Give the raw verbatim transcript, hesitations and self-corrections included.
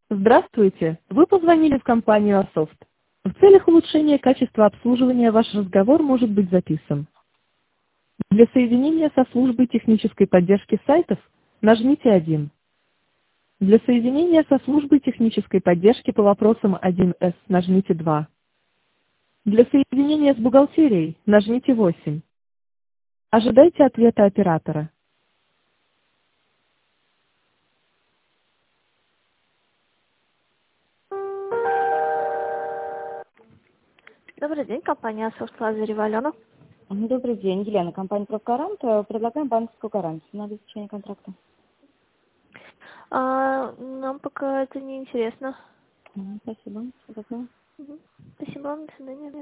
Здравствуйте, вы позвонили в компанию Асофт. В целях улучшения качества обслуживания ваш разговор может быть записан. Для соединения со службой технической поддержки сайтов нажмите один. Для соединения со службой технической поддержки по вопросам один эс нажмите два. Для соединения с бухгалтерией нажмите восемь. Ожидайте ответа оператора. Добрый день, компания Асофт Лазарев Алена. Ну, добрый день, Елена, компания «Профгарант». Э, Предлагаем банковскую гарантию на обеспечение контракта. А, нам пока это не интересно. Мгм, спасибо. Всего доброго. Мгм. Спасибо, до свидания.